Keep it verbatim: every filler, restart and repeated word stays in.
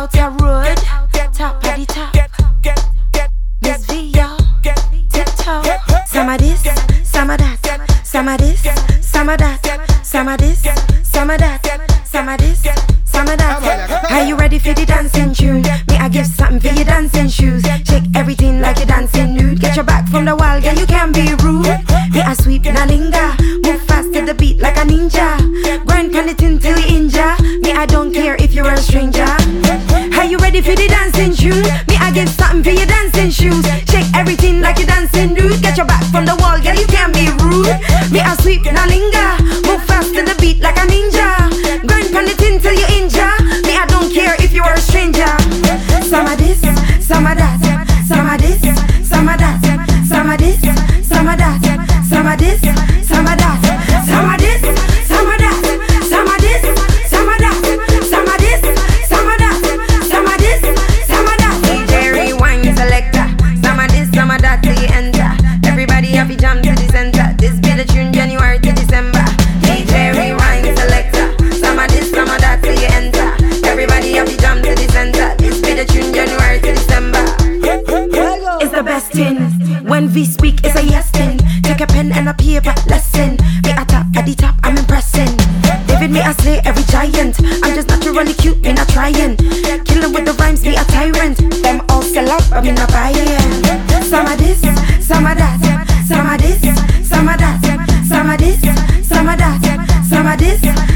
out your road, top of the top. This V, y'all, tiptoe. Some of this, some of that, some of this, some of that, some of this, some of that, some of this, some of that. Are you ready for the dancing tune? Me, I give something for your dancing shoes. Shake everything like you're dancing nude. Get your back from the wall, girl, you can't be rude. Me, I sweep, nalinga. Move fast to the beat like a ninja. Grind on it until you injure. Me, I don't care if you're a stranger. Are you ready for the dancing tune? Me, I give something for your dancing shoes. Shake everything like you're dancing nude. Get your back from the wall, girl, you can't be rude. Me, I sweep, nalinga. Move fast to the beat like a ninja. Grind on it until you injure. Me, I don't care if you're a stranger. Some of this, some of that, some of this, some of that, some of this, some of that, some of this, some of that, some of this, some of that, some of this, some of that, some of this, some of that, some of this, some of that. D J rewind selector. Some of this, some of that till you enter. Everybody have to jump to the center. This be the tune January to December. D J rewind selector. Some of this, some of that till you enter. Everybody have to jump to the center. This be the tune January to December. It's the best thing. When we speak, it's a yes thing. Take a pen and a paper, lesson. Me at top, at the top, I'm impressing. David, me I slay every giant. I'm just naturally cute, me not trying. Killing with the rhymes, me a tyrant. Them all sell out, but me not buying. Some of this, some of that, some of this, some of that, some of this, some of that, some of this,